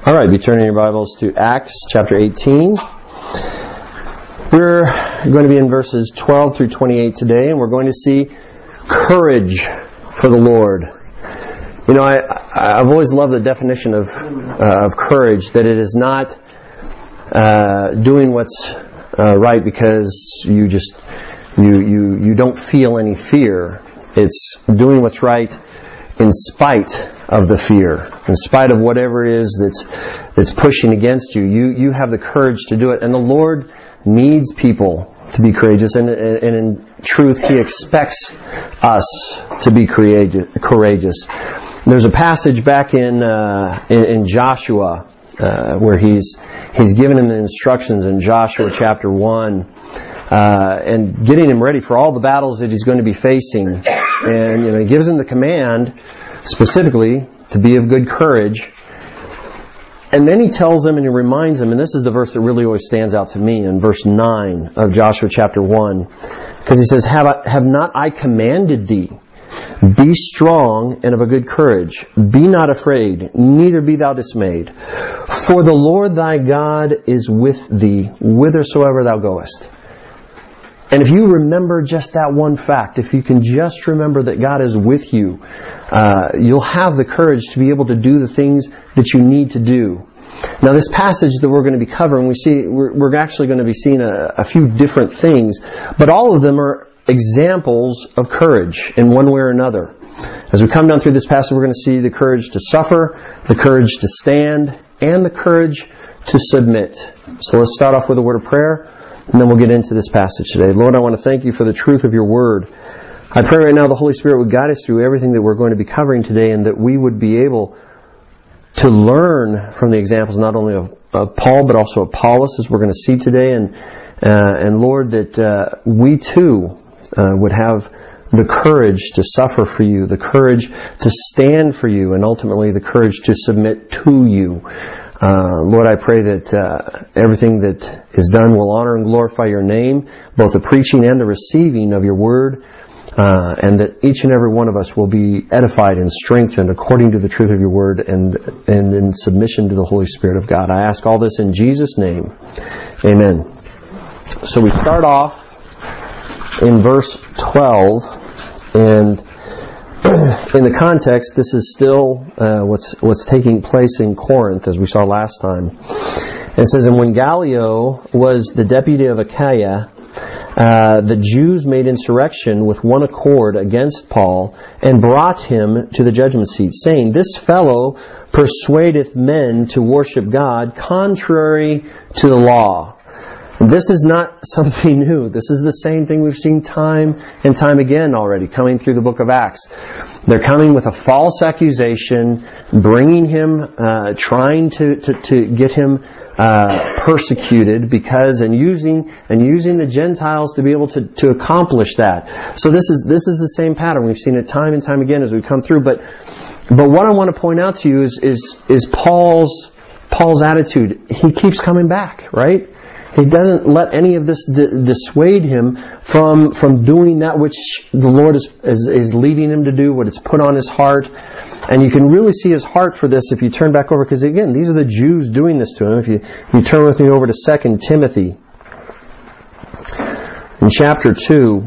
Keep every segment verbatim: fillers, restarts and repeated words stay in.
All right, be turning your Bibles to Acts chapter eighteen. We're going to be in verses twelve through twenty-eight today, and we're going to see courage for the Lord. You know, I, I've always loved the definition of uh, of courage, that it is not uh, doing what's uh, right because you just you you you don't feel any fear. It's doing what's right in spite of the fear, in spite of whatever it is that's that's pushing against you. You you have the courage to do it, and the Lord needs people to be courageous, and, and in truth, He expects us to be courageous. There's a passage back in uh, in, in Joshua uh, where he's he's given him the instructions in Joshua chapter one, uh, and getting him ready for all the battles that he's going to be facing. And you know, he gives him the command specifically to be of good courage. And then he tells them and he reminds them, and this is the verse that really always stands out to me, in verse nine of Joshua chapter one, because he says, have, I, have not I commanded thee? Be strong and of a good courage. Be not afraid, neither be thou dismayed. For the Lord thy God is with thee, whithersoever thou goest. And if you remember just that one fact, if you can just remember that God is with you, uh, you'll have the courage to be able to do the things that you need to do. Now, this passage that we're going to be covering, we see we're, we're actually going to be seeing a, a few different things, but all of them are examples of courage in one way or another. As we come down through this passage, we're going to see the courage to suffer, the courage to stand, and the courage to submit. So let's start off with a word of prayer, and then we'll get into this passage today. Lord, I want to thank you for the truth of your word. I pray right now the Holy Spirit would guide us through everything that we're going to be covering today, and that we would be able to learn from the examples not only of, of Paul, but also Apollos, as we're going to see today. And, uh, and Lord, that uh, we too uh, would have the courage to suffer for you, the courage to stand for you, and ultimately the courage to submit to you. Uh, Lord, I pray that uh, everything that is done will honor and glorify your name, both the preaching and the receiving of your word, uh, and that each and every one of us will be edified and strengthened according to the truth of your word and and in submission to the Holy Spirit of God. I ask all this in Jesus' name. Amen. So we start off in verse twelve, and in the context, this is still uh, what's what's taking place in Corinth, as we saw last time. And it says, and when Gallio was the deputy of Achaia, uh, the Jews made insurrection with one accord against Paul, and brought him to the judgment seat, saying, this fellow persuadeth men to worship God contrary to the law. This is not something new. This is the same thing we've seen time and time again already coming through the book of Acts. They're coming with a false accusation, bringing him, uh, trying to, to, to get him uh, persecuted because, and using and using the Gentiles to be able to, to accomplish that. So this is this is the same pattern. We've seen it time and time again as we come through. But but what I want to point out to you is is is Paul's Paul's attitude. He keeps coming back, right? He doesn't let any of this d- dissuade him from from doing that which the Lord is, is is leading him to do, what it's put on his heart. And you can really see his heart for this if you turn back over, because again, these are the Jews doing this to him. If you, if you turn with me over to Second Timothy, in chapter two,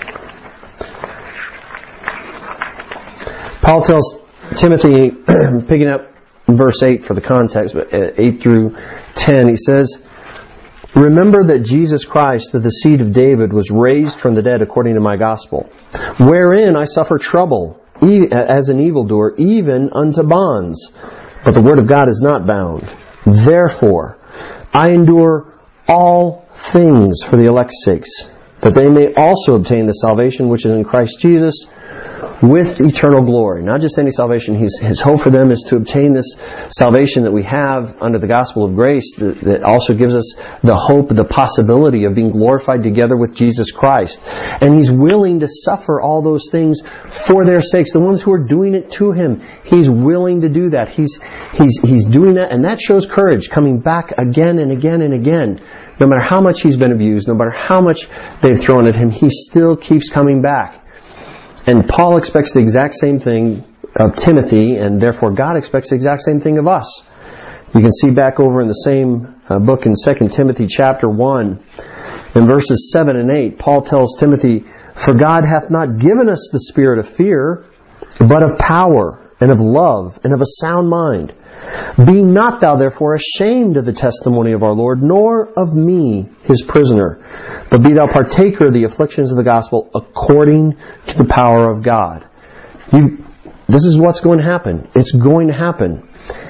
Paul tells Timothy, picking up verse eight for the context, but eight through ten, he says, remember that Jesus Christ, of the seed of David, was raised from the dead according to my gospel, wherein I suffer trouble as an evildoer, even unto bonds. But the word of God is not bound. Therefore, I endure all things for the elect's sakes, that they may also obtain the salvation which is in Christ Jesus, with eternal glory. Not just any salvation. His, his hope for them is to obtain this salvation that we have under the gospel of grace, that, that also gives us the hope, the possibility of being glorified together with Jesus Christ. And He's willing to suffer all those things for their sakes. The ones who are doing it to Him, He's willing to do that. He's, he's, he's doing that, and that shows courage, coming back again and again and again. No matter how much he's been abused, no matter how much they've thrown at him, he still keeps coming back. And Paul expects the exact same thing of Timothy, and therefore God expects the exact same thing of us. You can see back over in the same uh, book in Second Timothy chapter one, in verses seven and eight, Paul tells Timothy, "For God hath not given us the spirit of fear, but of power, and of love, and of a sound mind. Be not thou therefore ashamed of the testimony of our Lord, nor of me, his prisoner, but be thou partaker of the afflictions of the gospel according to the power of God." You, this is what's going to happen. It's going to happen.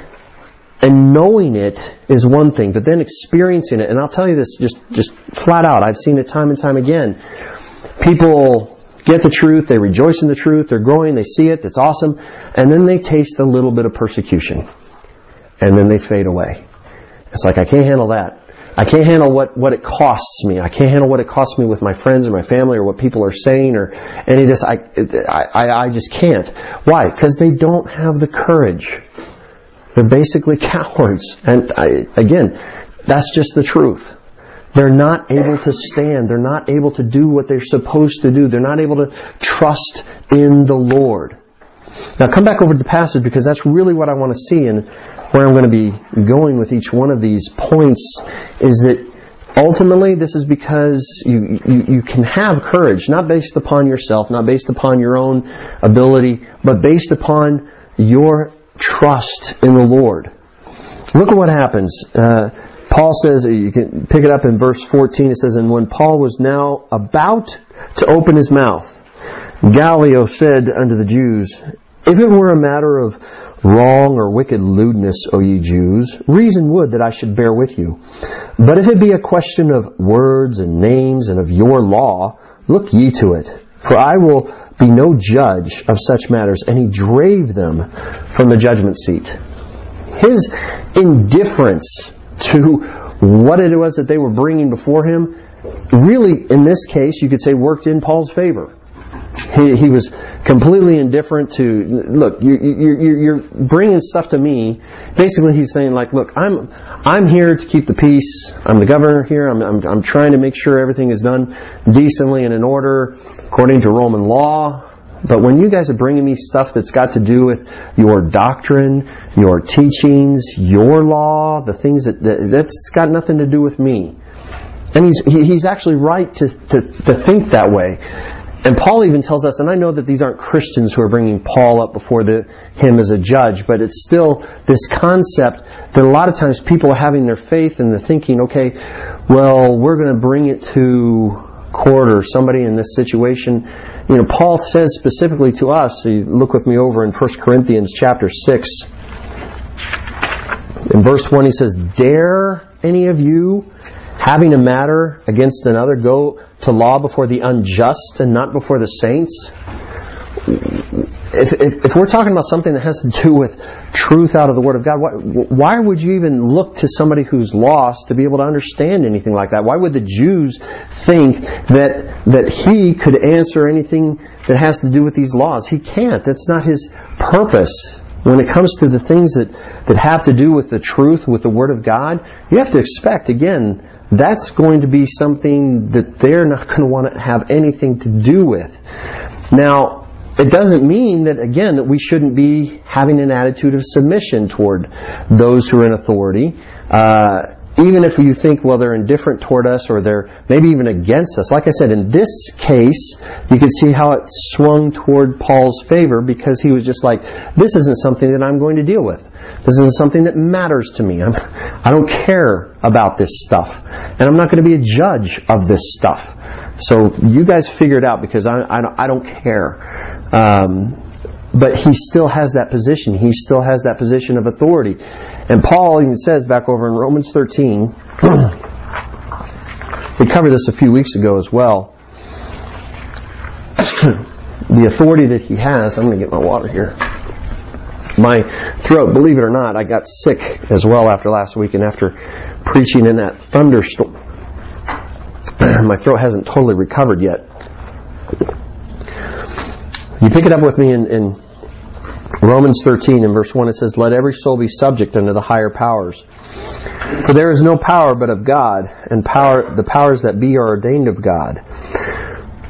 And knowing it is one thing, but then experiencing it, and I'll tell you this just, just flat out, I've seen it time and time again. People get the truth, they rejoice in the truth, they're growing, they see it, it's awesome, and then they taste a little bit of persecution. And then they fade away. It's like, I can't handle that. I can't handle what, what it costs me. I can't handle what it costs me with my friends or my family or what people are saying or any of this. I, I, I just can't. Why? Because they don't have the courage. They're basically cowards. And I, again, that's just the truth. They're not able to stand. They're not able to do what they're supposed to do. They're not able to trust in the Lord. Now come back over to the passage, because that's really what I want to see, and where I'm going to be going with each one of these points is that ultimately this is because you, you, you can have courage, not based upon yourself, not based upon your own ability, but based upon your trust in the Lord. Look at what happens. Uh, Paul says, you can pick it up in verse fourteen, it says, "And when Paul was now about to open his mouth, Gallio said unto the Jews, If it were a matter of wrong or wicked lewdness, O ye Jews, reason would that I should bear with you. But if it be a question of words and names and of your law, look ye to it. For I will be no judge of such matters." And he drave them from the judgment seat. His indifference to what it was that they were bringing before him really, in this case, you could say worked in Paul's favor. He, he was completely indifferent to, look, you, you, you're bringing stuff to me. Basically, he's saying, like, look, I'm I'm here to keep the peace. I'm the governor here. I'm, I'm, I'm trying to make sure everything is done decently and in order according to Roman law. But when you guys are bringing me stuff that's got to do with your doctrine, your teachings, your law, the things that, that that's got nothing to do with me. And he's he, he's actually right to, to to think that way. And Paul even tells us, and I know that these aren't Christians who are bringing Paul up before the, him as a judge, but it's still this concept that a lot of times people are having their faith and they're thinking, okay, well, we're going to bring it to court or somebody in this situation. You know, Paul says specifically to us, so you look with me over in First Corinthians chapter six. In verse one he says, "Dare any of you, having a matter against another, go to law before the unjust and not before the saints?" If, if, if we're talking about something that has to do with truth out of the Word of God, why, why would you even look to somebody who's lost to be able to understand anything like that? Why would the Jews think that that he could answer anything that has to do with these laws? He can't. That's not his purpose. When it comes to the things that, that have to do with the truth, with the Word of God, you have to expect, again, that's going to be something that they're not going to want to have anything to do with. Now, it doesn't mean that, again, that we shouldn't be having an attitude of submission toward those who are in authority. Uh, even if you think, well, they're indifferent toward us or they're maybe even against us. Like I said, in this case, you can see how it swung toward Paul's favor, because he was just like, this isn't something that I'm going to deal with. This isn't something that matters to me. I'm, I don't care about this stuff. And I'm not going to be a judge of this stuff. So you guys figure it out, because I, I, don't, I don't care. Um, but he still has that position. He still has that position of authority. And Paul even says back over in Romans thirteen, we covered this a few weeks ago as well, the authority that he has. I'm going to get my water here. My throat, believe it or not, I got sick as well after last week, and after preaching in that thunderstorm, my throat hasn't totally recovered yet. You pick it up with me in, in Romans thirteen, in verse one, it says, "Let every soul be subject unto the higher powers. For there is no power but of God, and power the powers that be are ordained of God.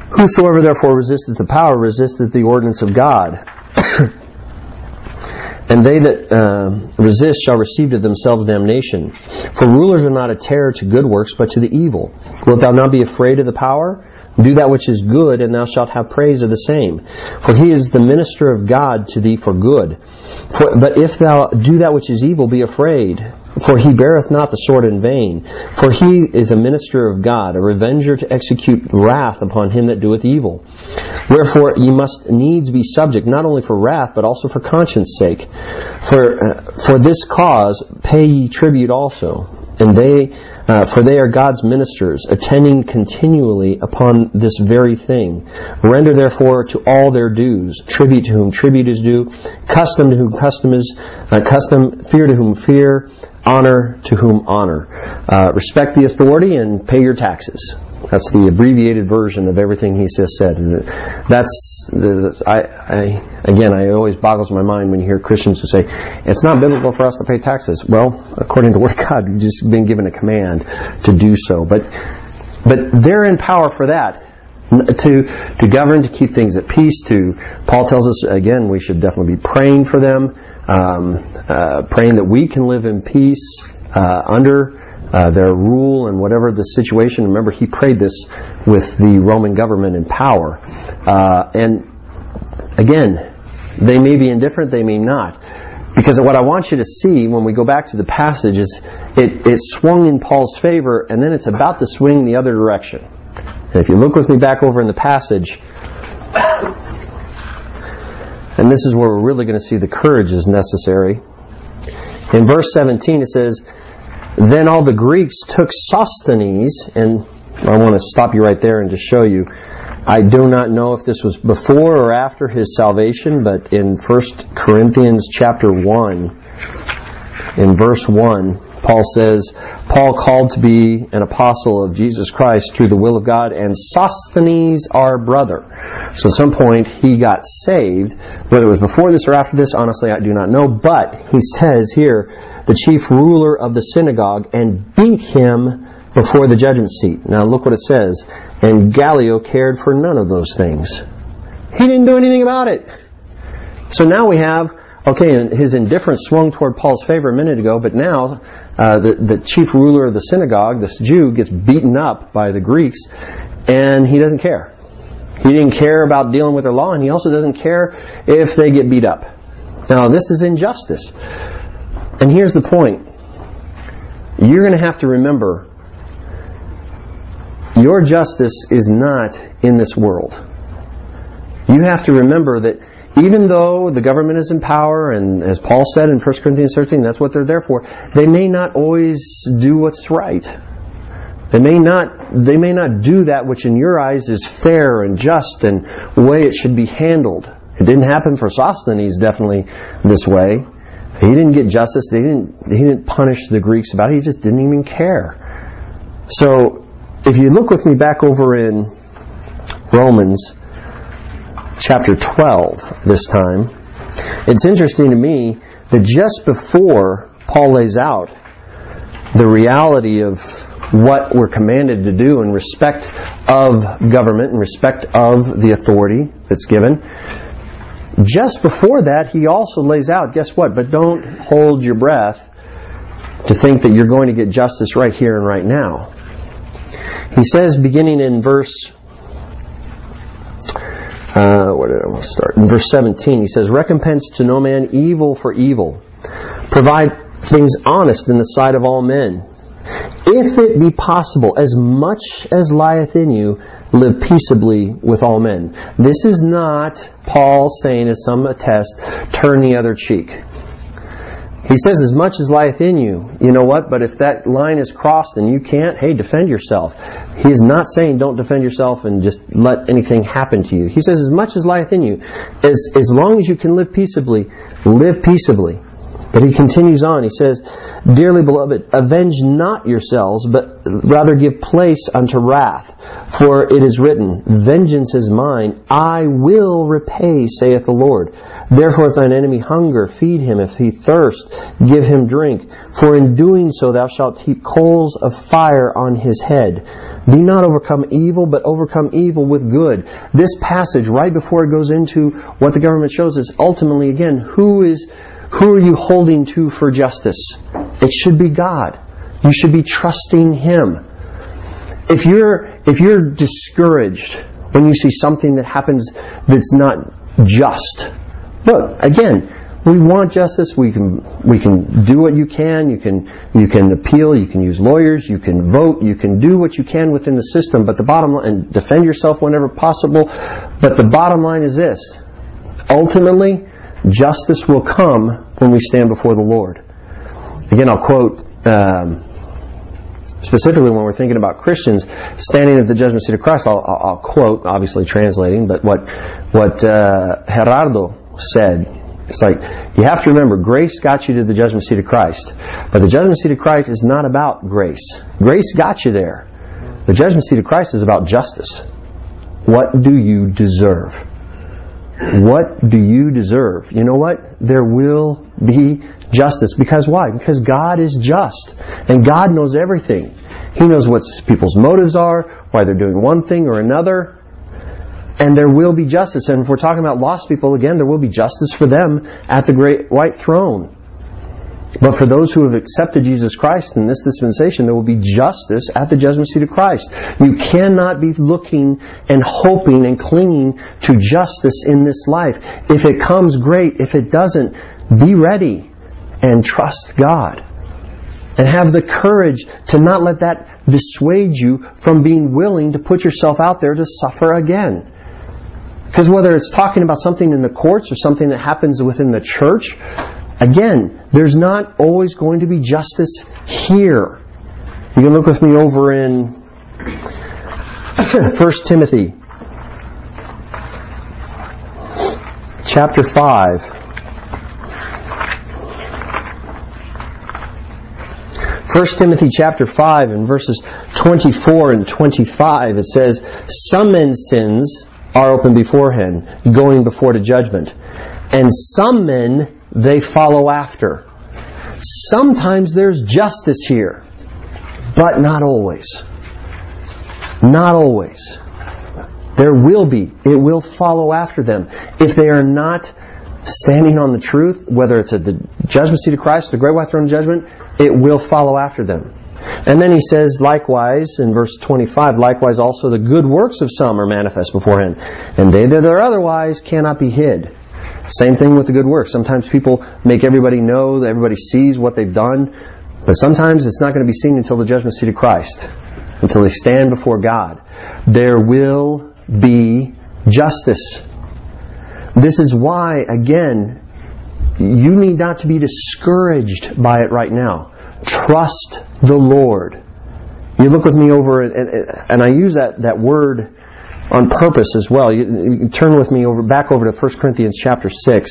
Whosoever therefore resisteth the power resisteth the ordinance of God. and they that uh, resist shall receive to themselves damnation. For rulers are not a terror to good works, but to the evil. Wilt thou not be afraid of the power? Do that which is good, and thou shalt have praise of the same. For he is the minister of God to thee for good. For, but if thou do that which is evil, be afraid. For he beareth not the sword in vain. For he is a minister of God, a revenger to execute wrath upon him that doeth evil. Wherefore ye must needs be subject, not only for wrath, but also for conscience sake. For uh, for this cause pay ye tribute also, and they uh, for they are God's ministers, attending continually upon this very thing. Render therefore to all their dues, tribute to whom tribute is due, custom to whom custom is uh, custom, fear to whom fear, honor to whom honor. Uh, respect the authority and pay your taxes. That's the abbreviated version of everything he just said. That's the, I, I again, I always boggles my mind when you hear Christians who say it's not biblical for us to pay taxes. Well, according to the Word of God, you've just been given a command to do so. But but they're in power for that. To to govern, to keep things at peace. To Paul tells us again, we should definitely be praying for them, um, uh, praying that we can live in peace uh, under uh, their rule and whatever the situation. Remember, he prayed this with the Roman government in power. Uh, and again, they may be indifferent, they may not. Because what I want you to see when we go back to the passage is it, it swung in Paul's favor, and then it's about to swing the other direction. And if you look with me back over in the passage, and this is where we're really going to see the courage is necessary. In verse seventeen it says, Then all the Greeks took Sosthenes, and I want to stop you right there and just show you. I do not know if this was before or after his salvation, but in First Corinthians chapter one, in verse one, Paul says, Paul called to be an apostle of Jesus Christ through the will of God, and Sosthenes our brother. So at some point he got saved. Whether it was before this or after this, honestly I do not know. But he says here, the chief ruler of the synagogue, and beat him before the judgment seat. Now look what it says. And Gallio cared for none of those things. He didn't do anything about it. So now we have, okay, his indifference swung toward Paul's favor a minute ago, but now uh, the, the chief ruler of the synagogue, this Jew, gets beaten up by the Greeks, and he doesn't care. He didn't care about dealing with their law, and he also doesn't care if they get beat up. Now, this is injustice. And here's the point. You're going to have to remember, your justice is not in this world. You have to remember that even though the government is in power, and as Paul said in First Corinthians thirteen, that's what they're there for, they may not always do what's right. They may not they may not do that which in your eyes is fair and just and the way it should be handled. It didn't happen for Sosthenes definitely this way. He didn't get justice. They didn't he didn't punish the Greeks about it. He just didn't even care. So if you look with me back over in Romans chapter twelve this time, it's interesting to me that just before Paul lays out the reality of what we're commanded to do in respect of government, in respect of the authority that's given, just before that he also lays out, guess what? But don't hold your breath to think that you're going to get justice right here and right now. He says, beginning in verse Uh, where did I want to start? In verse seventeen, he says, Recompense to no man evil for evil. Provide things honest in the sight of all men. If it be possible, as much as lieth in you, live peaceably with all men. This is not Paul saying, as some attest, turn the other cheek. He says, as much as lieth in you. You know what? But if that line is crossed and you can't, hey, defend yourself. He is not saying don't defend yourself and just let anything happen to you. He says, as much as lieth in you. As, as long as you can live peaceably, live peaceably. But he continues on. He says, Dearly beloved, avenge not yourselves, but rather give place unto wrath. For it is written, Vengeance is mine, I will repay, saith the Lord. Therefore if thine enemy hunger, feed him. If he thirst, give him drink. For in doing so thou shalt heap coals of fire on his head. Be not overcome evil, but overcome evil with good. This passage, right before it goes into what the government shows, is ultimately, again, who is Who are you holding to for justice? It should be God. You should be trusting Him. If you're, if you're discouraged when you see something that happens that's not just, look, again, we want justice. We can we can do what you can. You can you can appeal. You can use lawyers. You can vote. You can do what you can within the system. But the bottom line, and defend yourself whenever possible. But the bottom line is this: ultimately, justice will come when we stand before the Lord. Again, I'll quote um, specifically when we're thinking about Christians standing at the judgment seat of Christ. I'll, I'll, I'll quote, obviously translating, but what what uh, Gerardo said. It's like, you have to remember, grace got you to the judgment seat of Christ. But the judgment seat of Christ is not about grace. Grace got you there. The judgment seat of Christ is about justice. What do you deserve? What do you deserve? You know what? There will be justice. Because why? Because God is just. And God knows everything. He knows what people's motives are, why they're doing one thing or another. And there will be justice. And if we're talking about lost people, again, there will be justice for them at the great white throne. But for those who have accepted Jesus Christ in this dispensation, there will be justice at the judgment seat of Christ. You cannot be looking and hoping and clinging to justice in this life. If it comes, great. If it doesn't, be ready and trust God. And have the courage to not let that dissuade you from being willing to put yourself out there to suffer again. Because whether it's talking about something in the courts or something that happens within the church, again, there's not always going to be justice here. You can look with me over in First Timothy chapter five. First Timothy chapter five and verses twenty-four and twenty-five, it says, "Some men's sins are open beforehand, going before to judgment. And some men they follow after." Sometimes there's justice here, but not always. Not always. There will be. It will follow after them. If they are not standing on the truth, whether it's at the judgment seat of Christ, the great white throne of judgment, it will follow after them. And then he says, likewise, in verse twenty-five, likewise also the good works of some are manifest beforehand, and they that are otherwise cannot be hid. Same thing with the good works. Sometimes people make everybody know, that everybody sees what they've done, but sometimes it's not going to be seen until the judgment seat of Christ, until they stand before God. There will be justice. This is why, again, you need not to be discouraged by it right now. Trust the Lord. You look with me over, and, and I use that, that word on purpose as well. You, you can turn with me over back over to First Corinthians chapter six.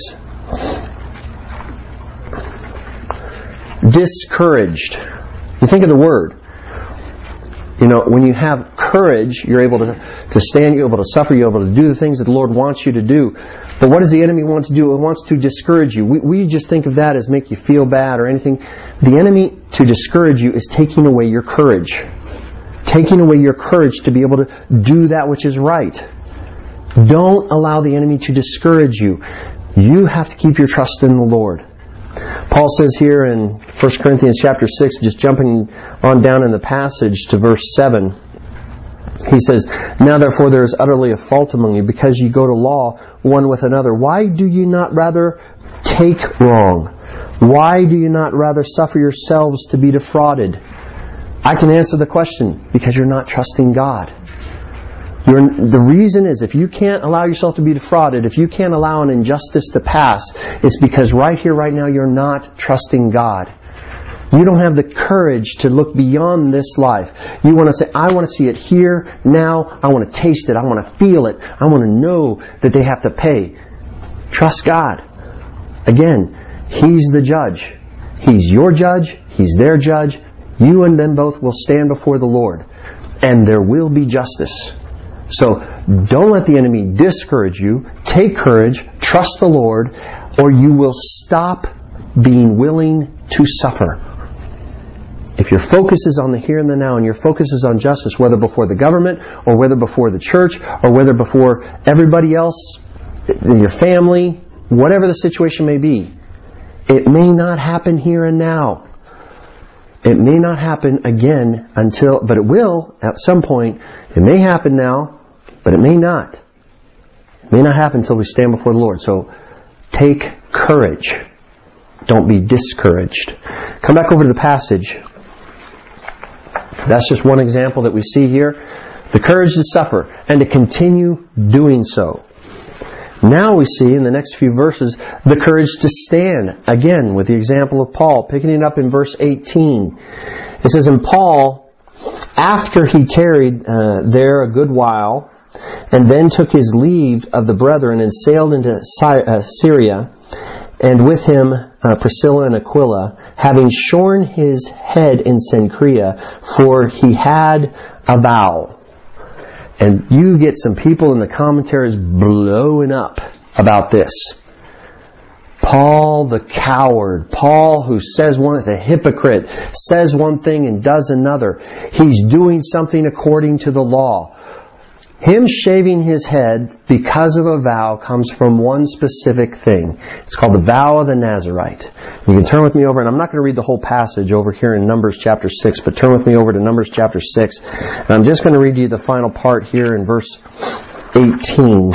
Discouraged. You think of the word. You know, when you have courage, you're able to, to stand, you're able to suffer, you're able to do the things that the Lord wants you to do. But what does the enemy want to do? It wants to discourage you. We, we just think of that as make you feel bad or anything. The enemy, to discourage you, is taking away your courage. Taking away your courage to be able to do that which is right. Don't allow the enemy to discourage you. You have to keep your trust in the Lord. Paul says here in First Corinthians chapter six, just jumping on down in the passage to verse seven, he says, "Now therefore there is utterly a fault among you, because you go to law one with another. Why do you not rather take wrong? Why do you not rather suffer yourselves to be defrauded?" I can answer the question, because you're not trusting God. You're, the reason is, if you can't allow yourself to be defrauded, if you can't allow an injustice to pass, it's because right here, right now, you're not trusting God. You don't have the courage to look beyond this life. You want to say, I want to see it here, now. I want to taste it. I want to feel it. I want to know that they have to pay. Trust God. Again, He's the judge. He's your judge. He's their judge. You and them both will stand before the Lord. And there will be justice. So don't let the enemy discourage you. Take courage. Trust the Lord. Or you will stop being willing to suffer. If your focus is on the here and the now, and your focus is on justice, whether before the government, or whether before the church, or whether before everybody else, in your family, whatever the situation may be, It may not happen here and now. It may not happen again until, but it will at some point. It may happen now, but it may not. It may not happen until we stand before the Lord. So take courage. Don't be discouraged. Come back over to the passage. That's just one example that we see here. The courage to suffer and to continue doing so. Now we see in the next few verses the courage to stand. Again, with the example of Paul, picking it up in verse eighteen. It says, "And Paul, after he tarried uh, there a good while, and then took his leave of the brethren and sailed into Sy- uh, Syria, and with him uh, Priscilla and Aquila, having shorn his head in Cenchrea, for he had a vow." And you get some people in the commentaries blowing up about this. Paul the coward, Paul who says one, the hypocrite, says one thing and does another. He's doing something according to the law. Him shaving his head because of a vow comes from one specific thing. It's called the vow of the Nazarite. You can turn with me over, and I'm not going to read the whole passage over here in Numbers chapter six, but turn with me over to Numbers chapter six. And I'm just going to read you the final part here in verse eighteen.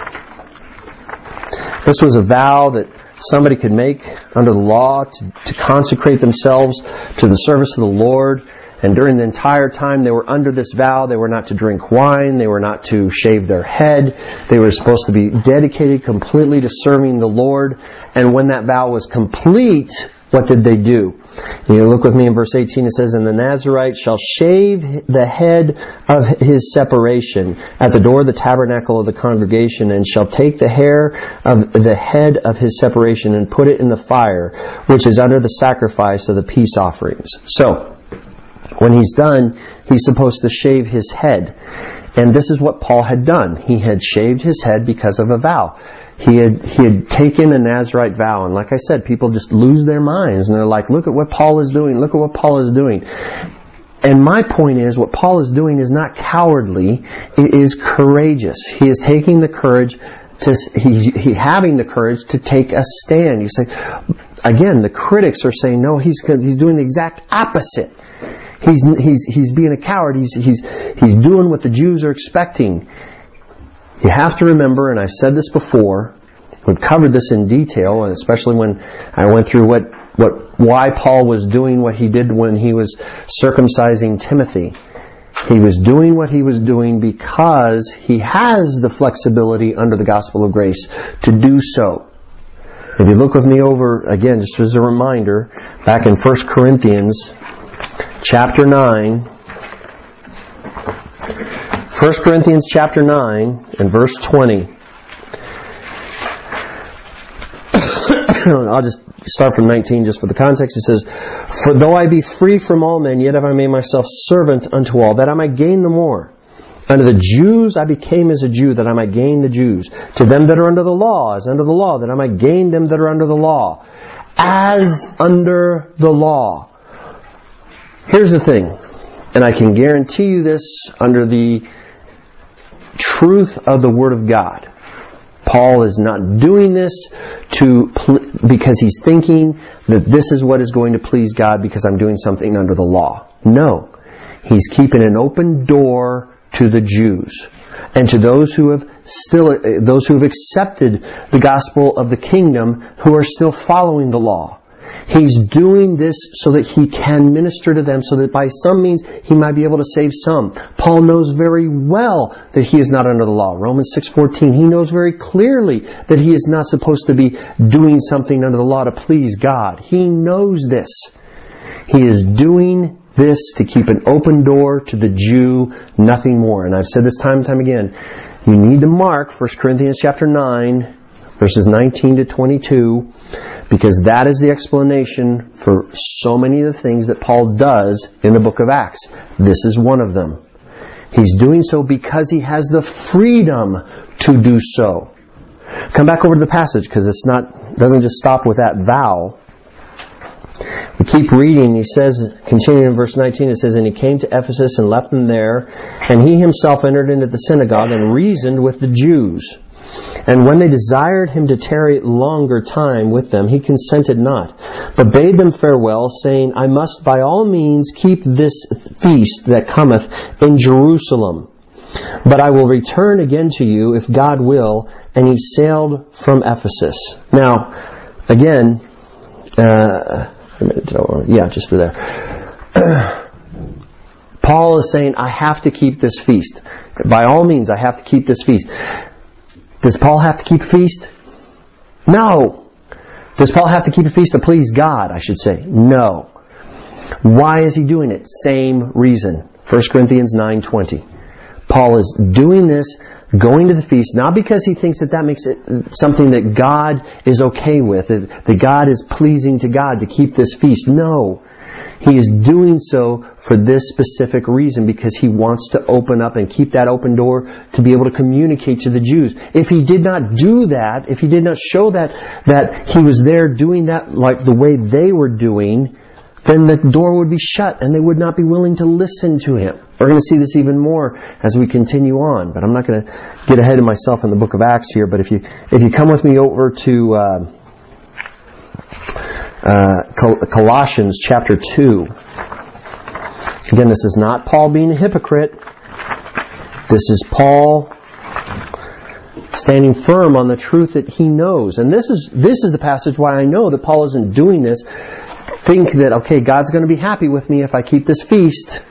This was a vow that somebody could make under the law to, to consecrate themselves to the service of the Lord. And during the entire time they were under this vow, they were not to drink wine, they were not to shave their head, they were supposed to be dedicated completely to serving the Lord. And when that vow was complete, what did they do? You look with me in verse eighteen, it says, "And the Nazarite shall shave the head of his separation at the door of the tabernacle of the congregation, and shall take the hair of the head of his separation and put it in the fire, which is under the sacrifice of the peace offerings." So, when he's done, he's supposed to shave his head. And this is what Paul had done. He had shaved his head because of a vow. He had he had taken a Nazarite vow. And like I said, people just lose their minds. And they're like, look at what Paul is doing. Look at what Paul is doing. And my point is, what Paul is doing is not cowardly. It is courageous. He is taking the courage to, he, he having the courage to take a stand. You say, again, the critics are saying, no, he's he's doing the exact opposite. He's he's he's being a coward. He's he's he's doing what the Jews are expecting. You have to remember, and I've said this before, we've covered this in detail, and especially when I went through what what why Paul was doing what he did when he was circumcising Timothy. He was doing what he was doing because he has the flexibility under the gospel of grace to do so. If you look with me over again, just as a reminder, back in First Corinthians. Chapter nine, First Corinthians chapter nine and verse twenty. I'll just start from nineteen just for the context. It says, "For though I be free from all men, yet have I made myself servant unto all, that I might gain the more. Unto the Jews I became as a Jew, that I might gain the Jews. To them that are under the law, as under the law, that I might gain them that are under the law. As under the law." Here's the thing, and I can guarantee you this under the truth of the Word of God. Paul is not doing this to because he's thinking that this is what is going to please God because I'm doing something under the law. No. He's keeping an open door to the Jews and to those who have still those who have accepted the gospel of the kingdom who are still following the law. He's doing this so that he can minister to them, so that by some means he might be able to save some. Paul knows very well that he is not under the law. Romans six fourteen, he knows very clearly that he is not supposed to be doing something under the law to please God. He knows this. He is doing this to keep an open door to the Jew, nothing more. And I've said this time and time again. You need to mark First Corinthians chapter nine, verses nineteen to twenty-two, because that is the explanation for so many of the things that Paul does in the book of Acts. This is one of them. He's doing so because he has the freedom to do so. Come back over to the passage, because it's not doesn't just stop with that vow. We keep reading. He says, continuing in verse nineteen, it says, "And he came to Ephesus and left them there, and he himself entered into the synagogue and reasoned with the Jews. And when they desired him to tarry longer time with them, he consented not, but bade them farewell, saying, I must by all means keep this feast that cometh in Jerusalem. But I will return again to you, if God will. And he sailed from Ephesus. Now, again, uh, yeah, just there. Paul is saying, I have to keep this feast. By all means, I have to keep this feast. Does Paul have to keep a feast? No. Does Paul have to keep a feast to please God, I should say? No. Why is he doing it? Same reason. First Corinthians nine twenty. Paul is doing this, going to the feast, not because he thinks that that makes it something that God is okay with, that, that God is pleasing to God to keep this feast. No. He is doing so for this specific reason, because he wants to open up and keep that open door to be able to communicate to the Jews. If he did not do that, if he did not show that, that he was there doing that like the way they were doing, then the door would be shut and they would not be willing to listen to him. We're going to see this even more as we continue on, but I'm not going to get ahead of myself in the book of Acts here. But if you if you come with me over to uh, uh, Col- Colossians chapter two. Again, this is not Paul being a hypocrite. This is Paul standing firm on the truth that he knows. And this is this is the passage why I know that Paul isn't doing this. Think that, okay, God's going to be happy with me if I keep this feast.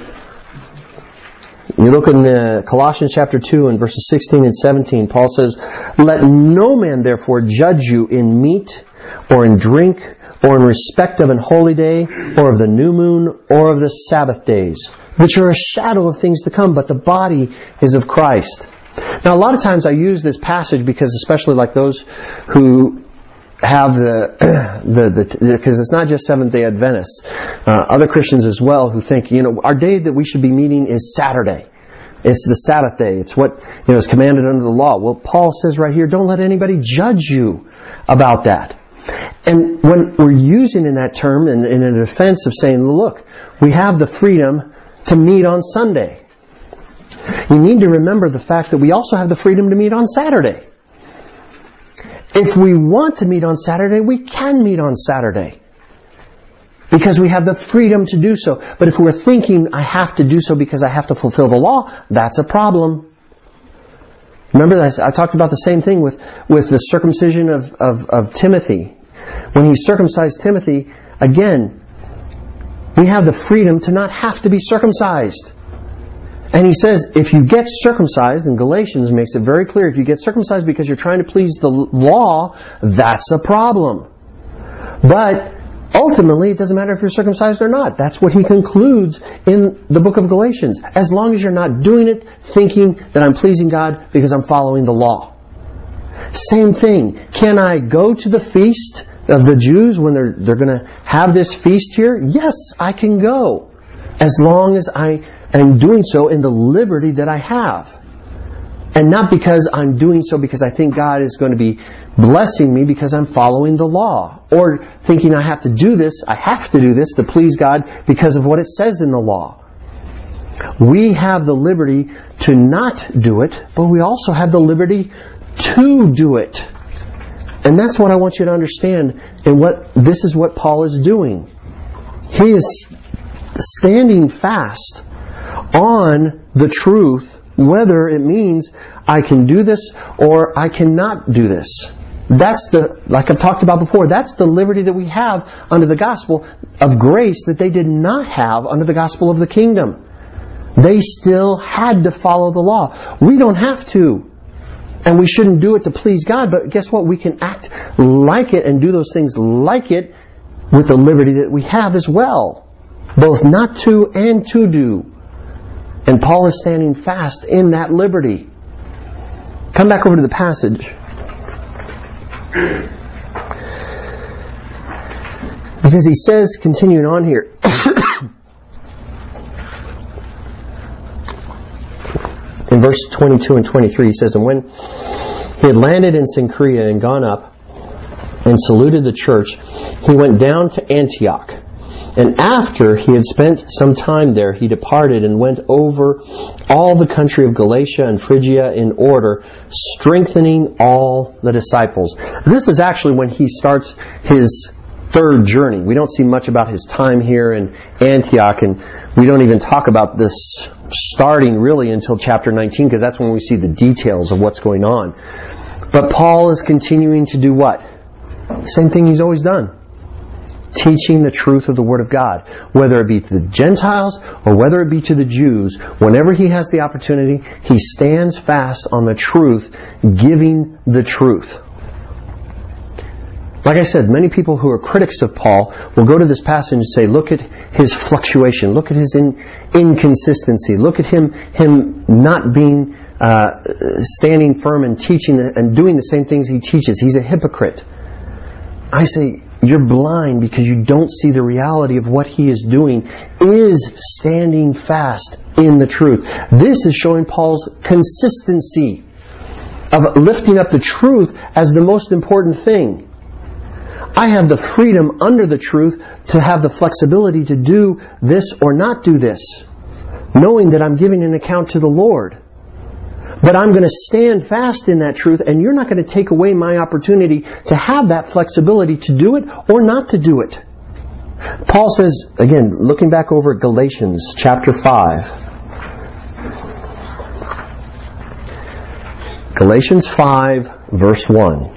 You look in the Colossians chapter two and verses sixteen and seventeen, Paul says, Let no man therefore judge you in meat or in drink or in respect of an holy day or of the new moon or of the Sabbath days, which are a shadow of things to come, but the body is of Christ. Now, a lot of times I use this passage because, especially like those who have the, the, the, because it's not just Seventh-day Adventists, uh, other Christians as well who think, you know, our day that we should be meeting is Saturday. It's the Sabbath day. It's what, you know, is commanded under the law. Well, Paul says right here, don't let anybody judge you about that. And when we're using in that term in, in a defense of saying, look, we have the freedom to meet on Sunday. You need to remember the fact that we also have the freedom to meet on Saturday. If we want to meet on Saturday, we can meet on Saturday. Because we have the freedom to do so. But if we're thinking, I have to do so because I have to fulfill the law, that's a problem. Remember that I talked about the same thing with, with the circumcision of, of, of Timothy. When he circumcised Timothy, again, we have the freedom to not have to be circumcised. And he says, if you get circumcised, and Galatians makes it very clear, if you get circumcised because you're trying to please the law, that's a problem. But ultimately, it doesn't matter if you're circumcised or not. That's what he concludes in the book of Galatians. As long as you're not doing it thinking that I'm pleasing God because I'm following the law. Same thing. Can I go to the feast of the Jews when they're, they're going to have this feast here? Yes, I can go. As long as I am doing so in the liberty that I have. And not because I'm doing so because I think God is going to be blessing me because I'm following the law. Or thinking I have to do this, I have to do this to please God because of what it says in the law. We have the liberty to not do it, but we also have the liberty to do it. And that's what I want you to understand. And what this is what Paul is doing. He is standing fast on the truth, whether it means I can do this or I cannot do this. That's the, like I've talked about before, that's the liberty that we have under the gospel of grace that they did not have under the gospel of the kingdom. They still had to follow the law. We don't have to. And we shouldn't do it to please God, but guess what? We can act like it and do those things like it with the liberty that we have as well. Both not to and to do. And Paul is standing fast in that liberty. Come back over to the passage. Because he says, continuing on here, in verse twenty-two and twenty-three, he says, And when he had landed in Cenchrea and gone up and saluted the church, he went down to Antioch. And after he had spent some time there, he departed and went over all the country of Galatia and Phrygia in order, strengthening all the disciples. This is actually when he starts his third journey. We don't see much about his time here in Antioch, and we don't even talk about this starting really until chapter nineteen, because that's when we see the details of what's going on. But Paul is continuing to do what? Same thing he's always done. Teaching the truth of the Word of God. Whether it be to the Gentiles or whether it be to the Jews, whenever he has the opportunity, he stands fast on the truth, giving the truth. Like I said, many people who are critics of Paul will go to this passage and say, look at his fluctuation, look at his in, inconsistency, look at him him not being uh, standing firm and teaching and doing the same things he teaches. He's a hypocrite. I say, you're blind because you don't see the reality of what he is doing is standing fast in the truth. This is showing Paul's consistency of lifting up the truth as the most important thing. I have the freedom under the truth to have the flexibility to do this or not do this, knowing that I'm giving an account to the Lord. But I'm going to stand fast in that truth, and you're not going to take away my opportunity to have that flexibility to do it or not to do it. Paul says, again, looking back over at Galatians chapter five. Galatians five, verse one.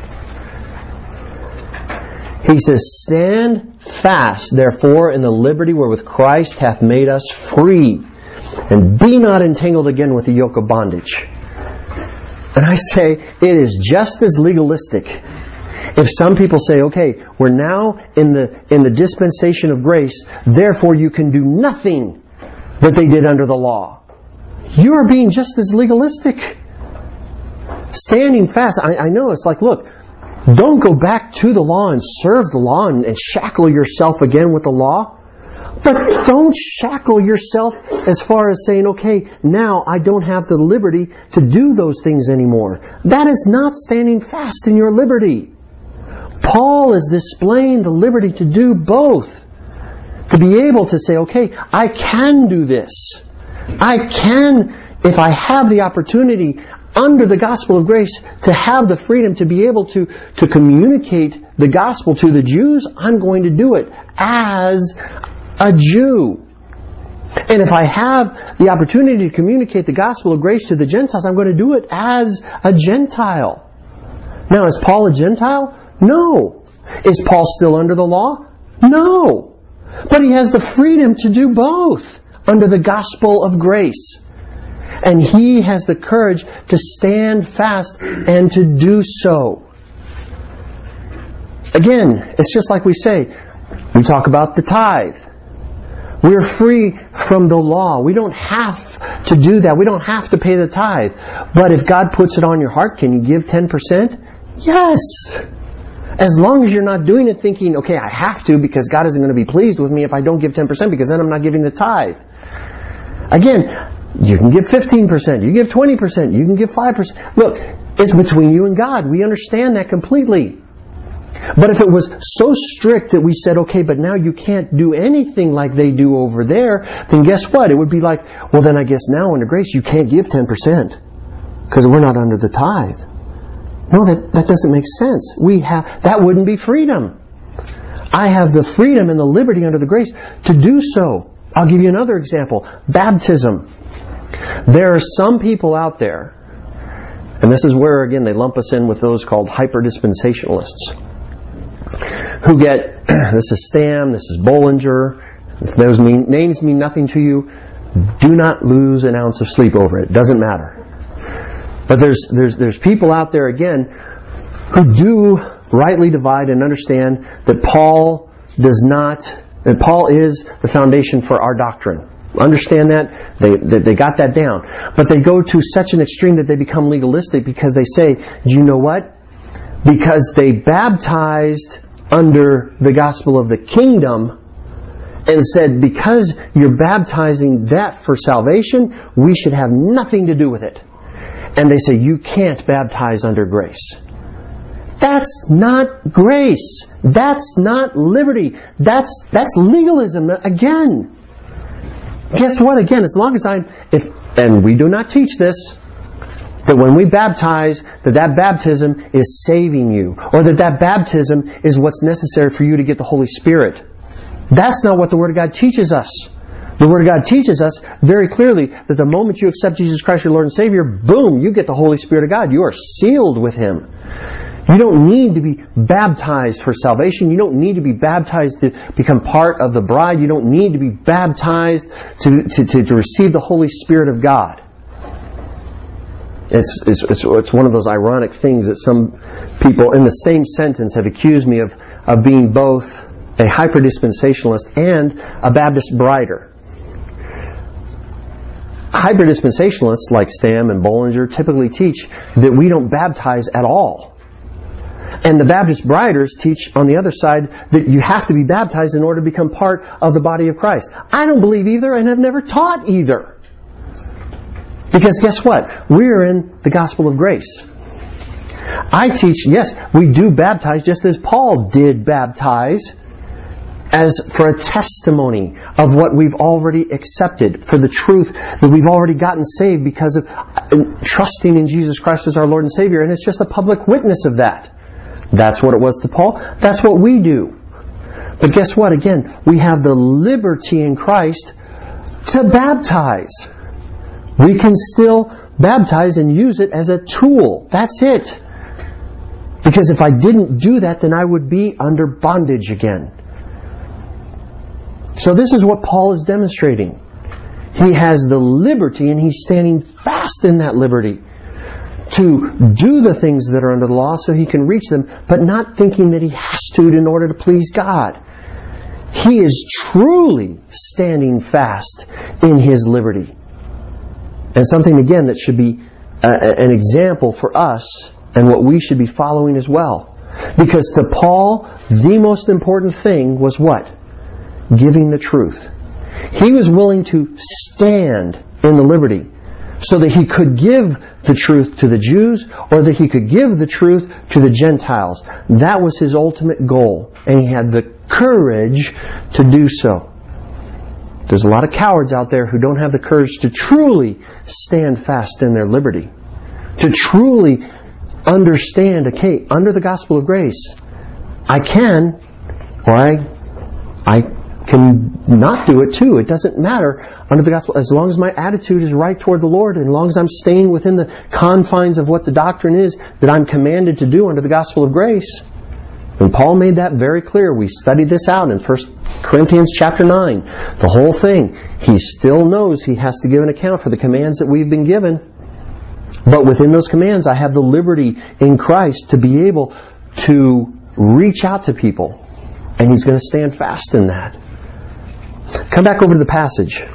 He says, stand fast, therefore, in the liberty wherewith Christ hath made us free, and be not entangled again with the yoke of bondage. And I say, it is just as legalistic. If some people say, okay, we're now in the in the dispensation of grace, therefore you can do nothing that they did under the law. You are being just as legalistic. Standing fast, I, I know it's like, look, don't go back to the law and serve the law and, and shackle yourself again with the law. But don't shackle yourself as far as saying, okay, now I don't have the liberty to do those things anymore. That is not standing fast in your liberty. Paul is displaying the liberty to do both. To be able to say, okay, I can do this. I can, if I have the opportunity under the gospel of grace, to have the freedom to be able to, to communicate the gospel to the Jews, I'm going to do it as a Jew. And if I have the opportunity to communicate the gospel of grace to the Gentiles, I'm going to do it as a Gentile. Now, is Paul a Gentile? No. Is Paul still under the law? No. But he has the freedom to do both under the gospel of grace. And he has the courage to stand fast and to do so. Again, it's just like we say, we talk about the tithe. We're free from the law. We don't have to do that. We don't have to pay the tithe. But if God puts it on your heart, can you give ten percent? Yes. As long as you're not doing it thinking, okay, I have to because God isn't going to be pleased with me if I don't give ten percent because then I'm not giving the tithe. Again, you can give fifteen percent, you give twenty percent, you can give five percent. Look, it's between you and God. We understand that completely. But if it was so strict that we said, okay, but now you can't do anything like they do over there, then guess what? It would be like, well, then I guess now under grace you can't give ten percent because we're not under the tithe. No, that, that doesn't make sense. We have that wouldn't be freedom. I have the freedom and the liberty under the grace to do so. I'll give you another example. Baptism. There are some people out there, and this is where, again, they lump us in with those called hyper-dispensationalists, who get, this is Stam, this is Bollinger, if those mean, names mean nothing to you, do not lose an ounce of sleep over it. It doesn't matter. But there's, there's, there's people out there, again, who do rightly divide and understand that Paul does not, that Paul is the foundation for our doctrine. Understand that? They, they they got that down. But they go to such an extreme that they become legalistic because they say, do you know what? Because they baptized under the gospel of the kingdom and said, because you're baptizing that for salvation, we should have nothing to do with it. And they say, you can't baptize under grace. That's not grace. That's not liberty. That's that's legalism again. Guess what? Again, as long as I'm, if, and we do not teach this, that when we baptize, that that baptism is saving you, or that that baptism is what's necessary for you to get the Holy Spirit. That's not what the Word of God teaches us. The Word of God teaches us very clearly that the moment you accept Jesus Christ your Lord and Savior, boom, you get the Holy Spirit of God. You are sealed with Him. You don't need to be baptized for salvation. You don't need to be baptized to become part of the bride. You don't need to be baptized to, to, to, to receive the Holy Spirit of God. It's, it's, it's, it's one of those ironic things that some people in the same sentence have accused me of, of being both a hyper-dispensationalist and a Baptist brider. Hyper-dispensationalists like Stam and Bollinger typically teach that we don't baptize at all. And the Baptist briders teach on the other side that you have to be baptized in order to become part of the body of Christ. I don't believe either and have never taught either. Because guess what? We're in the gospel of grace. I teach, yes, we do baptize just as Paul did baptize, as for a testimony of what we've already accepted, for the truth that we've already gotten saved because of trusting in Jesus Christ as our Lord and Savior. And it's just a public witness of that. That's what it was to Paul. That's what we do. But guess what? Again, we have the liberty in Christ to baptize. We can still baptize and use it as a tool. That's it. Because if I didn't do that, then I would be under bondage again. So this is what Paul is demonstrating. He has the liberty and he's standing fast in that liberty to do the things that are under the law so he can reach them, but not thinking that he has to in order to please God. He is truly standing fast in his liberty. And something, again, that should be a, an example for us and what we should be following as well. Because to Paul, the most important thing was what? Giving the truth. He was willing to stand in the liberty so that he could give the truth to the Jews or that he could give the truth to the Gentiles. That was his ultimate goal. And he had the courage to do so. There's a lot of cowards out there who don't have the courage to truly stand fast in their liberty. To truly understand, okay, under the gospel of grace, I can, or I, I can not do it too. It doesn't matter under the gospel. As long as my attitude is right toward the Lord, and as long as I'm staying within the confines of what the doctrine is that I'm commanded to do under the gospel of grace. And Paul made that very clear. We studied this out in First Corinthians chapter nine. The whole thing. He still knows he has to give an account for the commands that we've been given. But within those commands, I have the liberty in Christ to be able to reach out to people. And he's going to stand fast in that. Come back over to the passage.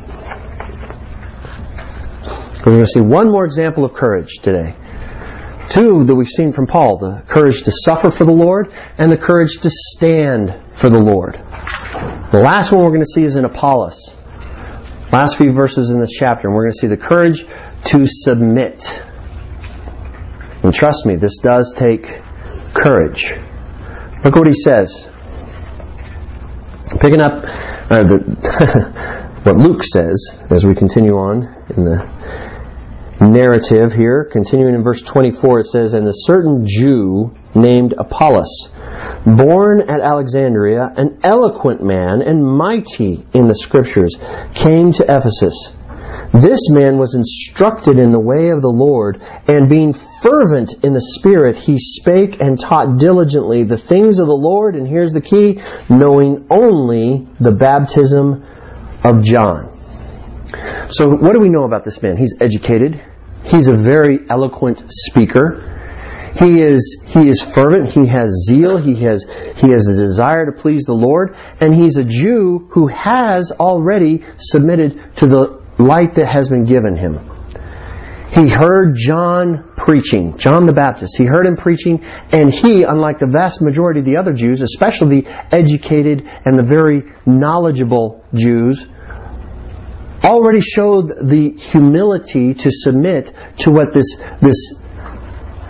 We're going to see one more example of courage today. Two that we've seen from Paul. The courage to suffer for the Lord and the courage to stand for the Lord. The last one we're going to see is in Apollos. Last few verses in this chapter. And we're going to see the courage to submit. And trust me, this does take courage. Look what he says. Picking up uh, the, what Luke says as we continue on in the narrative here. Continuing in verse twenty-four, it says, "And a certain Jew named Apollos, born at Alexandria, an eloquent man and mighty in the Scriptures, came to Ephesus. This man was instructed in the way of the Lord, and being fervent in the Spirit, he spake and taught diligently the things of the Lord," and here's the key, "knowing only the baptism of John." So what do we know about this man? He's educated. He's a very eloquent speaker. He is he is fervent. He has zeal. He has he has a desire to please the Lord, and he's a Jew who has already submitted to the light that has been given him. He heard John preaching, John the Baptist. He heard him preaching, and he, unlike the vast majority of the other Jews, especially the educated and the very knowledgeable Jews, already showed the humility to submit to what this this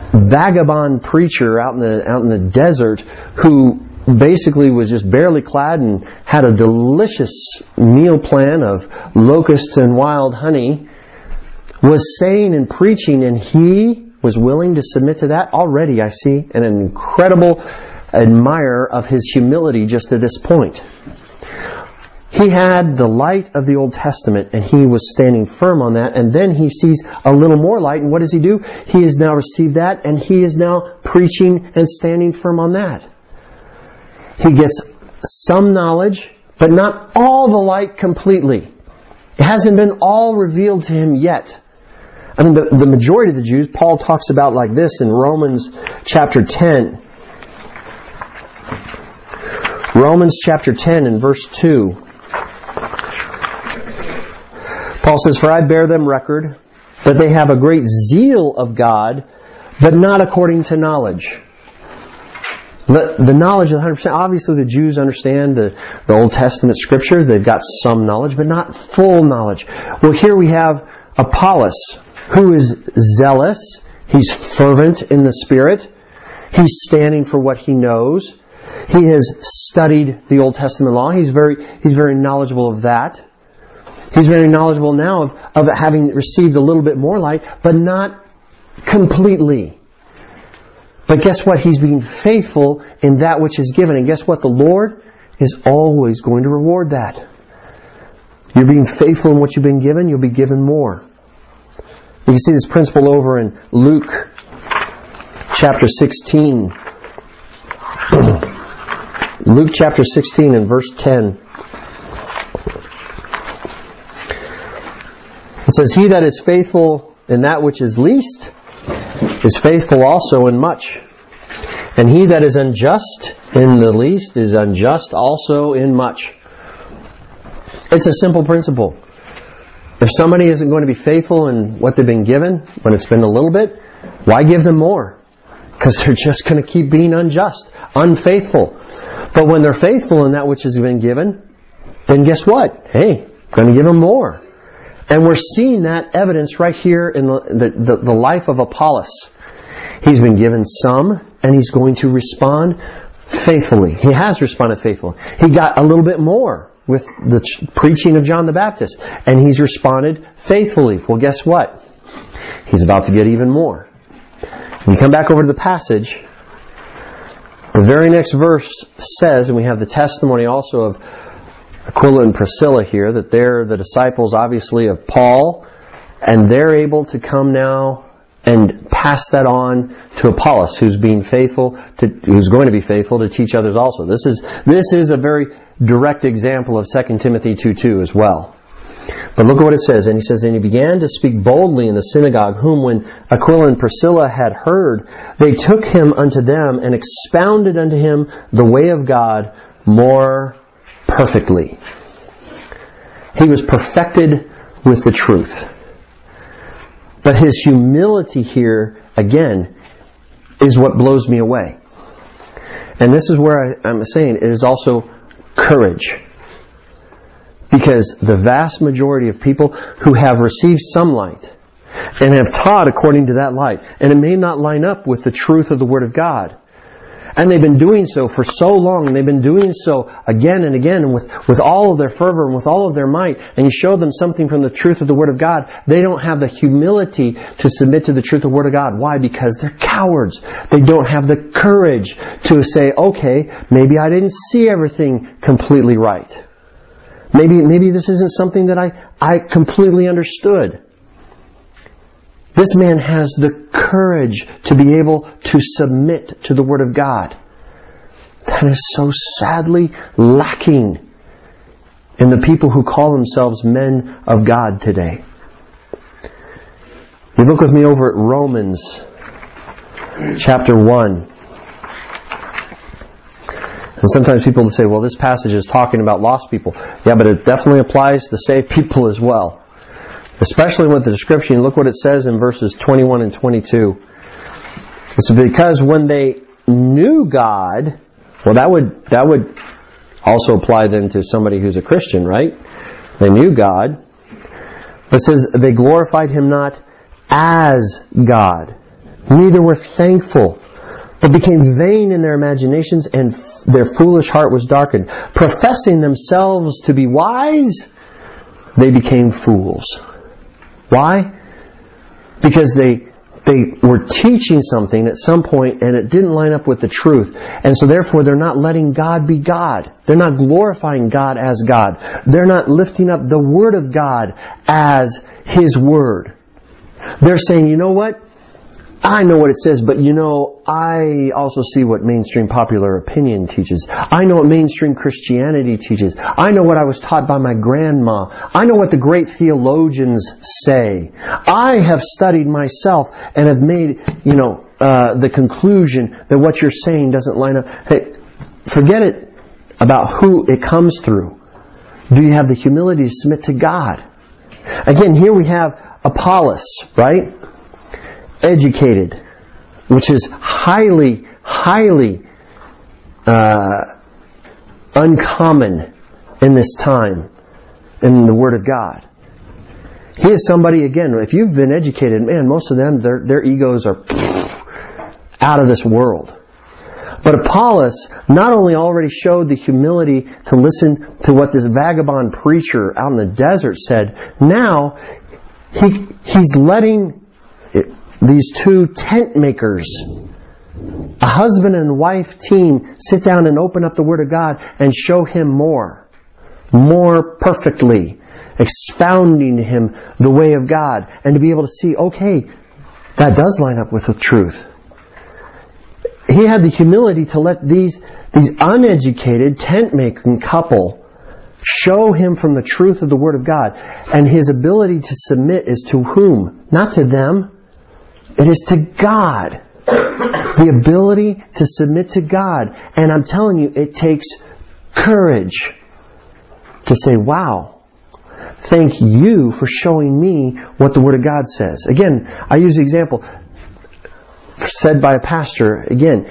vagabond preacher out in the out in the desert who basically was just barely clad and had a delicious meal plan of locusts and wild honey, was saying and preaching, and he was willing to submit to that. Already I see an incredible admirer of his humility just at this point. He had the light of the Old Testament, and he was standing firm on that, and then he sees a little more light, and what does he do? He has now received that, and he is now preaching and standing firm on that. He gets some knowledge, but not all the light completely. It hasn't been all revealed to him yet. I mean, the, the majority of the Jews, Paul talks about like this in Romans chapter ten. Romans chapter ten and verse two. Paul says, "For I bear them record that they have a great zeal of God, but not according to knowledge." The, the knowledge of one hundred percent, obviously the Jews understand the, the Old Testament scriptures. They've got some knowledge, but not full knowledge. Well, here we have Apollos, who is zealous. He's fervent in the Spirit. He's standing for what he knows. He has studied the Old Testament law. He's very, he's very knowledgeable of that. He's very knowledgeable now of, of having received a little bit more light, but not completely. But guess what? He's being faithful in that which is given. And guess what? The Lord is always going to reward that. You're being faithful in what you've been given, you'll be given more. You can see this principle over in Luke chapter sixteen. Luke chapter sixteen and verse ten. It says, "He that is faithful in that which is least is faithful also in much. And he that is unjust in the least is unjust also in much." It's a simple principle. If somebody isn't going to be faithful in what they've been given, when it's been a little bit, why give them more? Because they're just going to keep being unjust, unfaithful. But when they're faithful in that which has been given, then guess what? Hey, I'm going to give them more. And we're seeing that evidence right here in the, the, the, the life of Apollos. He's been given some, and he's going to respond faithfully. He has responded faithfully. He got a little bit more with the ch- preaching of John the Baptist, and he's responded faithfully. Well, guess what? He's about to get even more. When you come back over to the passage, the very next verse says, and we have the testimony also of Aquila and Priscilla here, that they're the disciples, obviously, of Paul, and they're able to come now and pass that on to Apollos, who's being faithful, to, who's going to be faithful to teach others also. This is this is a very direct example of Second Timothy two two as well. But look at what it says. And he says, "And he began to speak boldly in the synagogue, whom when Aquila and Priscilla had heard, they took him unto them and expounded unto him the way of God more perfectly." He was perfected with the truth. But his humility here, again, is what blows me away. And this is where I, I'm saying it is also courage. Because the vast majority of people who have received some light and have taught according to that light, and it may not line up with the truth of the Word of God, and they've been doing so for so long, and they've been doing so again and again, and with, with all of their fervor and with all of their might, and you show them something from the truth of the Word of God, they don't have the humility to submit to the truth of the Word of God. Why? Because they're cowards. They don't have the courage to say, okay, maybe I didn't see everything completely right. Maybe maybe this isn't something that I, I completely understood. This man has the courage to be able to submit to the Word of God. That is so sadly lacking in the people who call themselves men of God today. You look with me over at Romans chapter one. And sometimes people will say, well, this passage is talking about lost people. Yeah, but it definitely applies to saved people as well. Especially with the description. Look what it says in verses twenty-one and twenty-two. It's because when they knew God, well, that would that would also apply then to somebody who's a Christian, right? They knew God. But it says they glorified Him not as God. neither were thankful, but became vain in their imaginations, and f- their foolish heart was darkened. Professing themselves to be wise, they became fools. Why? Because they they were teaching something at some point and it didn't line up with the truth. And so therefore they're not letting God be God. They're not glorifying God as God. They're not lifting up the Word of God as His Word. They're saying, you know what? I know what it says, but you know, I also see what mainstream popular opinion teaches. I know what mainstream Christianity teaches. I know what I was taught by my grandma. I know what the great theologians say. I have studied myself and have made, you know, uh, the conclusion that what you're saying doesn't line up. Hey, forget it about who it comes through. Do you have the humility to submit to God? Again, here we have Apollos, right? Educated, which is highly, highly uh, uncommon in this time in the Word of God. He is somebody, again, if you've been educated, man, most of them, their, their egos are out of this world. But Apollos not only already showed the humility to listen to what this vagabond preacher out in the desert said, now he he's letting it, these two tent makers, a husband and wife team, sit down and open up the Word of God and show him more, more perfectly, expounding to him the way of God, and to be able to see, okay, that does line up with the truth. He had the humility to let these, these uneducated tent-making couple show him from the truth of the Word of God. And his ability to submit is to whom? Not to them. It is to God. The ability to submit to God. And I'm telling you, it takes courage to say, wow, thank you for showing me what the Word of God says. Again, I use the example said by a pastor. Again,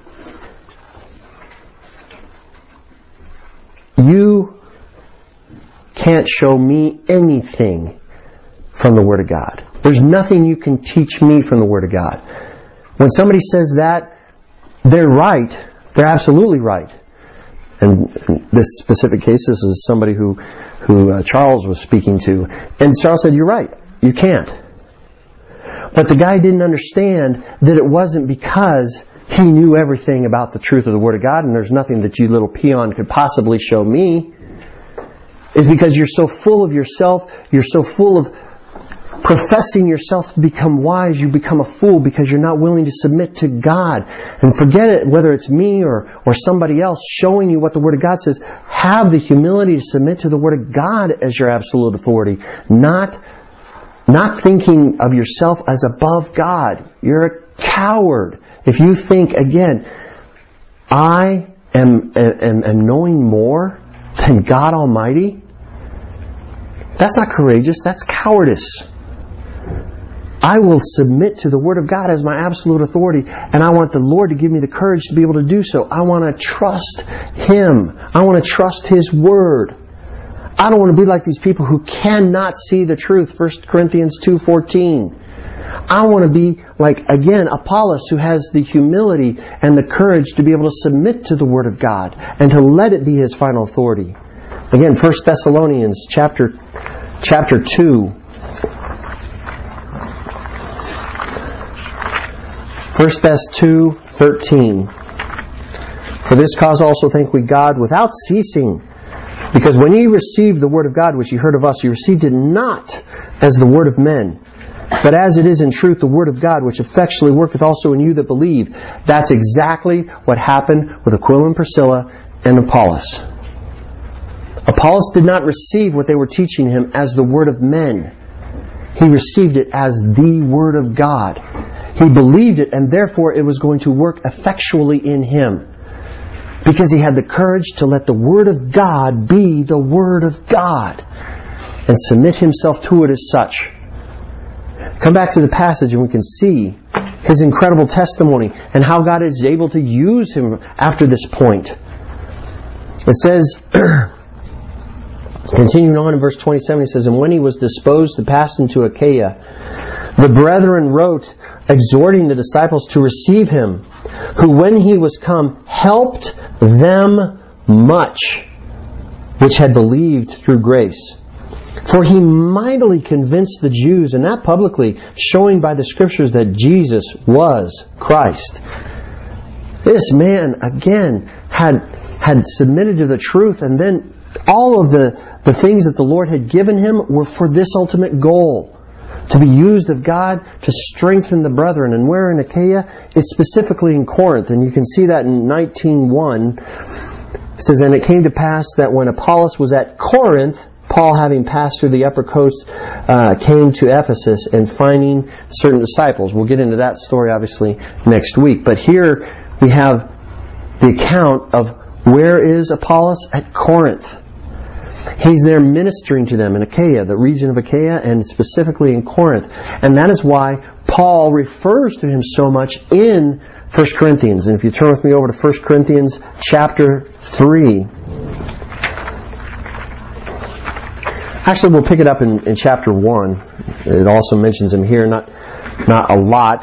you can't show me anything from the Word of God. There's nothing you can teach me from the Word of God. When somebody says that, they're right. They're absolutely right. And in this specific case, this is somebody who, who uh, Charles was speaking to. And Charles said, you're right. You can't. But the guy didn't understand that it wasn't because he knew everything about the truth of the Word of God and there's nothing that you little peon could possibly show me. It's because you're so full of yourself, you're so full of professing yourself to become wise, you become a fool because you're not willing to submit to God. And forget it, whether it's me or, or somebody else showing you what the Word of God says. Have the humility to submit to the Word of God as your absolute authority. Not, not thinking of yourself as above God. You're a coward if you think, again, I am, am, am knowing more than God Almighty. That's not courageous, that's cowardice. I will submit to the Word of God as my absolute authority, and I want the Lord to give me the courage to be able to do so. I want to trust Him. I want to trust His Word. I don't want to be like these people who cannot see the truth, First Corinthians two fourteen. I want to be like, again, Apollos, who has the humility and the courage to be able to submit to the Word of God and to let it be his final authority. Again, First Thessalonians chapter, chapter two. First Thess two thirteen. For this cause also thank we God without ceasing, because when ye received the Word of God which ye heard of us, ye received it not as the word of men, but as it is in truth the Word of God, which effectually worketh also in you that believe. That's exactly what happened with Aquila and Priscilla and Apollos. Apollos did not receive what they were teaching him as the word of men. He received it as the Word of God. He believed it, and therefore it was going to work effectually in him. Because he had the courage to let the Word of God be the Word of God and submit himself to it as such. Come back to the passage and we can see his incredible testimony and how God is able to use him after this point. It says, continuing on in verse twenty-seven, it says, and when he was disposed to pass into Achaia, The brethren wrote, exhorting the disciples to receive him, who when he was come helped them much, which had believed through grace. For he mightily convinced the Jews, and that publicly, showing by the Scriptures that Jesus was Christ. This man, again, had had submitted to the truth, and then all of the, the things that the Lord had given him were for this ultimate goal, to be used of God to strengthen the brethren. And where in Achaia? It's specifically in Corinth, and you can see that in nineteen one. It says, and it came to pass that when Apollos was at Corinth, Paul, having passed through the upper coast, uh, came to Ephesus, and finding certain disciples. We'll get into that story, obviously, next week. But here we have the account of where is Apollos? At Corinth. He's there ministering to them in Achaia, the region of Achaia, and specifically in Corinth. And that is why Paul refers to him so much in First Corinthians. And if you turn with me over to First Corinthians chapter three. Actually, we'll pick it up in, in chapter one. It also mentions him here, not not a lot,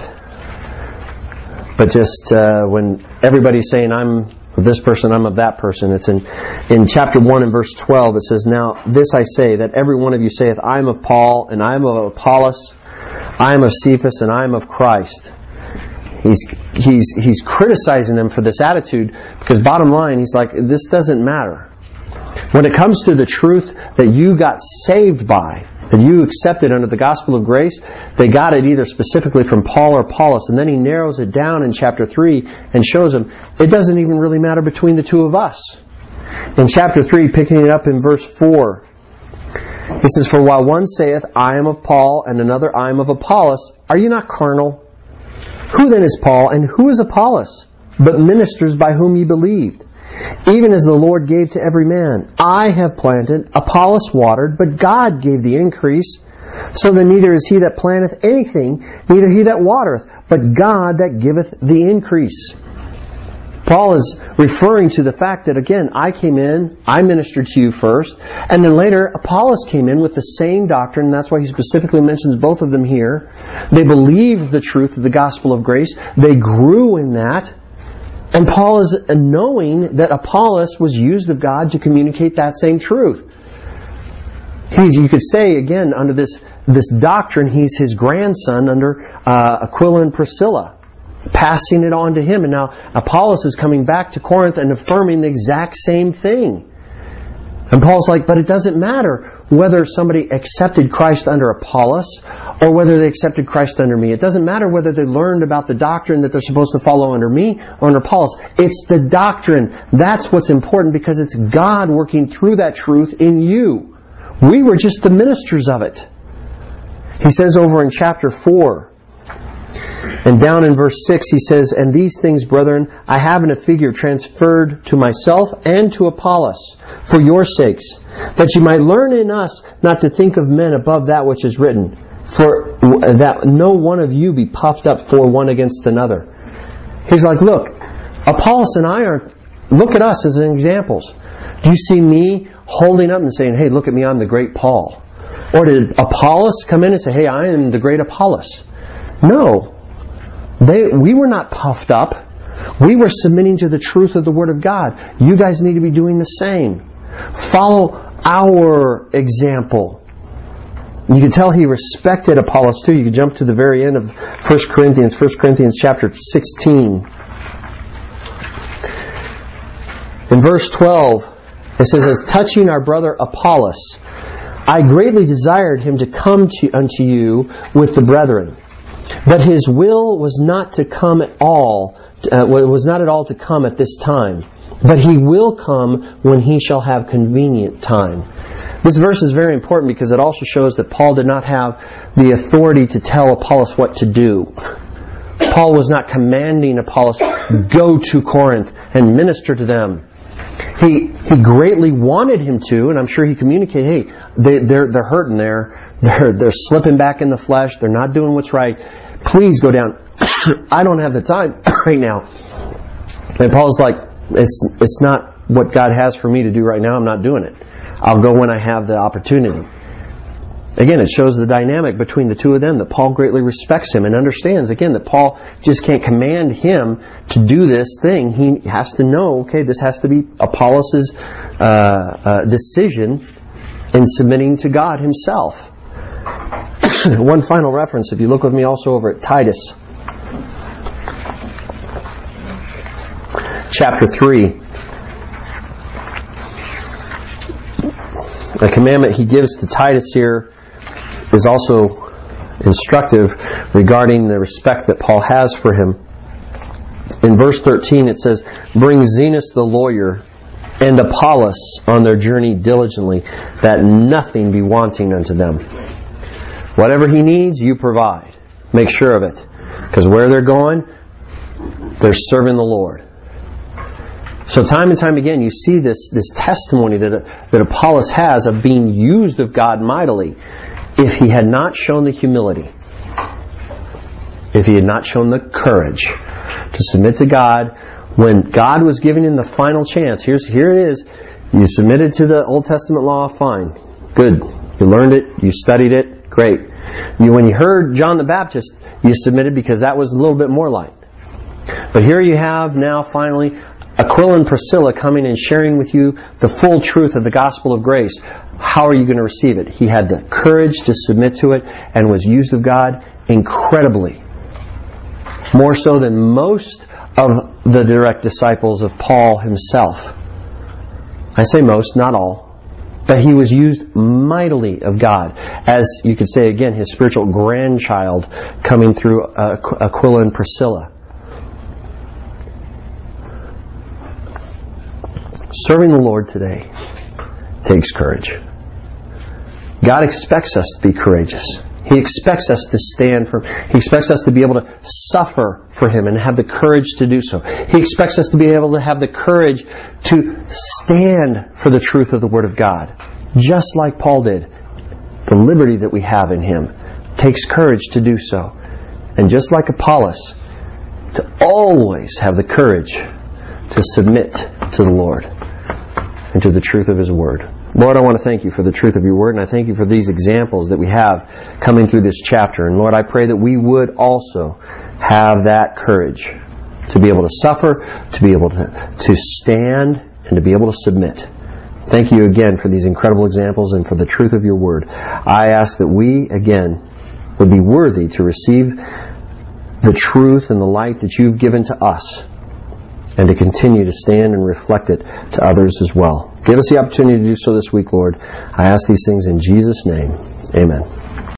but just uh, when everybody's saying, I'm of this person, I'm of that person. It's in, in chapter one and verse twelve. It says, now this I say, that every one of you saith, I am of Paul, and I am of Apollos, I am of Cephas, and I am of Christ. He's he's he's criticizing them for this attitude, because bottom line, he's like, this doesn't matter. When it comes to the truth that you got saved by, that you accepted under the gospel of grace, they got it either specifically from Paul or Apollos. And then he narrows it down in chapter three and shows them it doesn't even really matter between the two of us. In chapter three, picking it up in verse four, he says, for while one saith, I am of Paul, and another, I am of Apollos, are you not carnal? Who then is Paul, and who is Apollos, but ministers by whom ye believed? Even as the Lord gave to every man. I have planted, Apollos watered, but God gave the increase. So that neither is he that planteth anything, neither he that watereth, but God that giveth the increase. Paul is referring to the fact that, again, I came in, I ministered to you first, and then later Apollos came in with the same doctrine, and that's why he specifically mentions both of them here. They believed the truth of the gospel of grace. They grew in that. And Paul is knowing that Apollos was used of God to communicate that same truth. He's, you could say, again, under this, this doctrine, he's his grandson under uh, Aquila and Priscilla, passing it on to him. And now Apollos is coming back to Corinth and affirming the exact same thing. And Paul's like, but it doesn't matter whether somebody accepted Christ under Apollos or whether they accepted Christ under me. It doesn't matter whether they learned about the doctrine that they're supposed to follow under me or under Apollos. It's the doctrine. That's what's important, because it's God working through that truth in you. We were just the ministers of it. He says over in chapter four, and down in verse six, he says, and these things, brethren, I have in a figure transferred to myself and to Apollos for your sakes, that you might learn in us not to think of men above that which is written, for that no one of you be puffed up for one against another. He's like, look, Apollos and I are, look at us as examples. Do you see me holding up and saying, hey, look at me, I'm the great Paul? Or did Apollos come in and say, hey, I am the great Apollos? No. They, we were not puffed up. We were submitting to the truth of the Word of God. You guys need to be doing the same. Follow our example. You can tell he respected Apollos too. You can jump to the very end of First Corinthians, First Corinthians chapter sixteen. In verse twelve, it says, as touching our brother Apollos, I greatly desired him to come to, unto you with the brethren. But his will was not to come at all, uh, was not at all to come at this time. But he will come when he shall have convenient time. This verse is very important because it also shows that Paul did not have the authority to tell Apollos what to do. Paul was not commanding Apollos, go to Corinth and minister to them. He he greatly wanted him to, and I'm sure he communicated, hey, they, they're they're hurting there. They're they're slipping back in the flesh. They're not doing what's right. Please go down. I don't have the time right now. And Paul's like, it's it's not what God has for me to do right now. I'm not doing it. I'll go when I have the opportunity. Again, it shows the dynamic between the two of them, that Paul greatly respects him and understands, again, that Paul just can't command him to do this thing. He has to know, okay, this has to be Apollos' uh, uh, decision in submitting to God himself. One final reference, if you look with me also over at Titus, chapter three. The commandment he gives to Titus here is also instructive regarding the respect that Paul has for him. In verse thirteen it says, "Bring Zenas the lawyer and Apollos on their journey diligently, that nothing be wanting unto them." Whatever he needs, you provide. Make sure of it. Because where they're going, they're serving the Lord. So time and time again, you see this, this testimony that, that Apollos has of being used of God mightily. If he had not shown the humility, if he had not shown the courage to submit to God, when God was giving him the final chance, here's here it is, you submitted to the Old Testament law, fine, good, you learned it, you studied it, great. You, when you heard John the Baptist, you submitted because that was a little bit more light. But here you have now finally Aquila and Priscilla coming and sharing with you the full truth of the gospel of grace. How are you going to receive it? He had the courage to submit to it and was used of God incredibly. More so than most of the direct disciples of Paul himself. I say most, not all. But he was used mightily of God. As you could say again, his spiritual grandchild coming through Aquila and Priscilla. Serving the Lord today takes courage. God expects us to be courageous. He expects us to stand for Him. He expects us to be able to suffer for Him and have the courage to do so. He expects us to be able to have the courage to stand for the truth of the Word of God. Just like Paul did. The liberty that we have in Him takes courage to do so. And just like Apollos, to always have the courage to submit to the Lord and to the truth of His Word. Lord, I want to thank You for the truth of Your Word, and I thank You for these examples that we have coming through this chapter. And Lord, I pray that we would also have that courage to be able to suffer, to be able to, to stand, and to be able to submit. Thank You again for these incredible examples and for the truth of Your Word. I ask that we, again, would be worthy to receive the truth and the light that You've given to us, and to continue to stand and reflect it to others as well. Give us the opportunity to do so this week, Lord. I ask these things in Jesus' name. Amen.